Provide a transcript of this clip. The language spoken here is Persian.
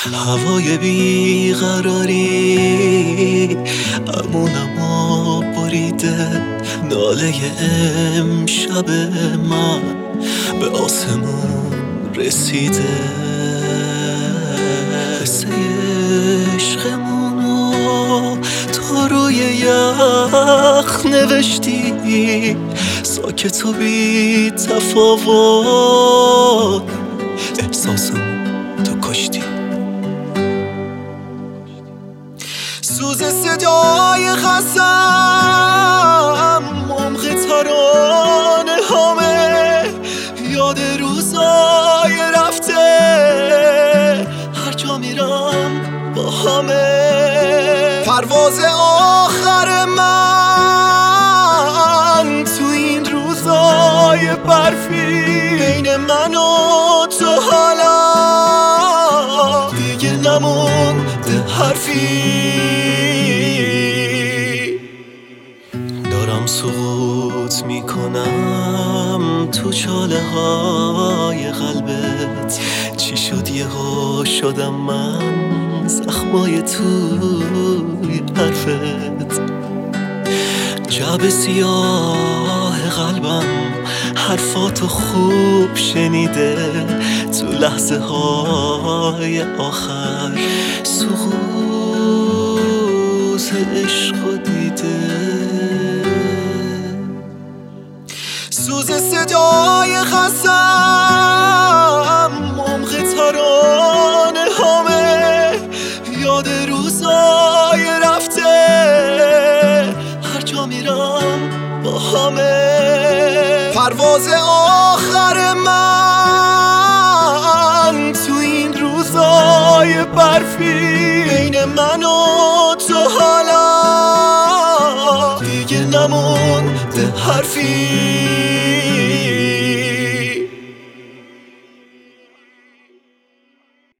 هوای بیقراری امونمو بریده، ناله امشب من به آسمون رسیده. قصه عشقمونو تو روی یخ نوشتی، ساکت و بی تفاوت احساسمون تو کشتی. سوز صدای قسم عمق ترانه هامه، یاد روزای رفته هر جا میرم با همه. پرواز آخر من تو این روزای برفی، بین من و تو حالا دیگه نمونده حرفی. دارم سقوط میکنم تو چاله های قلبت، چی شد یهو شدم من زخمای توی حرفت. جعبه سیاه قلبم حرفاتو خوب شنیده، تو لحظه های آخر سقوط عشق دیده. سوز صدای قسم عمق ترانه هامه، یاد روزای رفته هر جا میرم با همه. پرواز آخر من تو این روزای برفی، بین من و تو حالا دیگه نمونده حرفی.